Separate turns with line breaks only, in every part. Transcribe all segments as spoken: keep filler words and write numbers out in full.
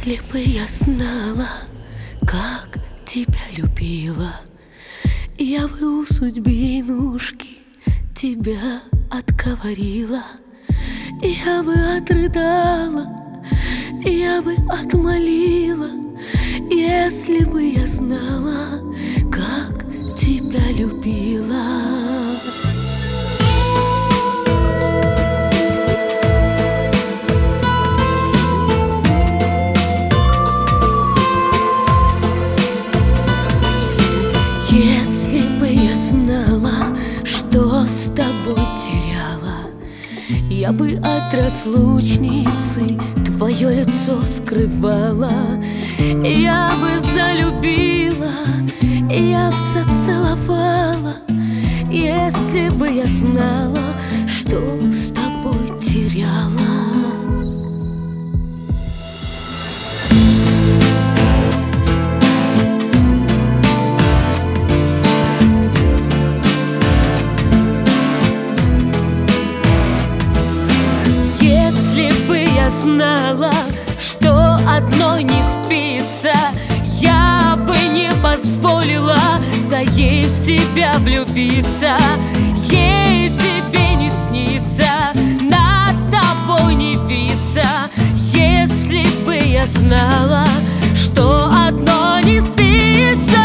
Если бы я знала, как тебя любила, я бы у судьбинушки тебя отговорила. Я бы отрыдала, я бы отмолила, если бы я знала, как тебя любила. Если бы я знала, что с тобой теряла, я бы от разлучницы твое лицо скрывала. Я бы залюбила, я б зацеловала, если бы я знала, что с тобой теряла. Знала, что одной не спится, я бы не позволила, да ей в тебя влюбиться. Ей тебе не снится, над тобой не виться, если бы я знала, что одной не спится.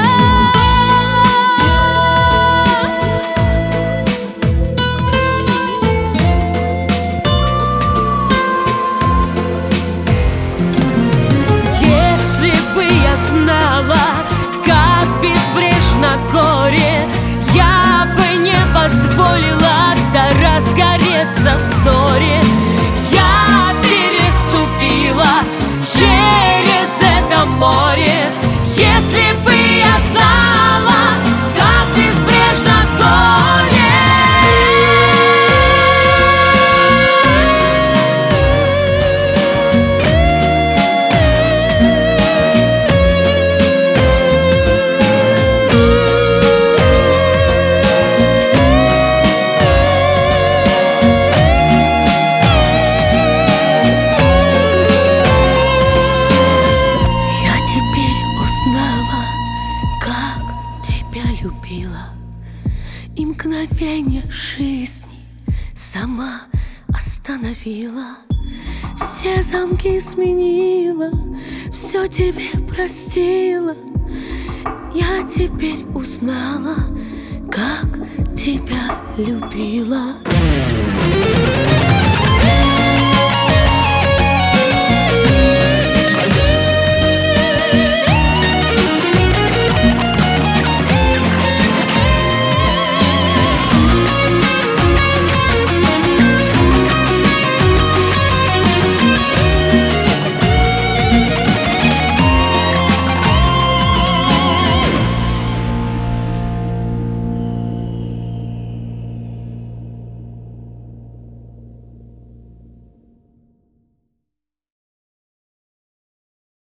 Как безбрежно горе, я бы не позволила, да разгореться в ссоре. Я переступила через это море, если бы я знала, как безбрежно горе. Любила, и мгновенье жизни сама остановила. Все замки сменила, все тебе простила. Я теперь узнала, как тебя любила.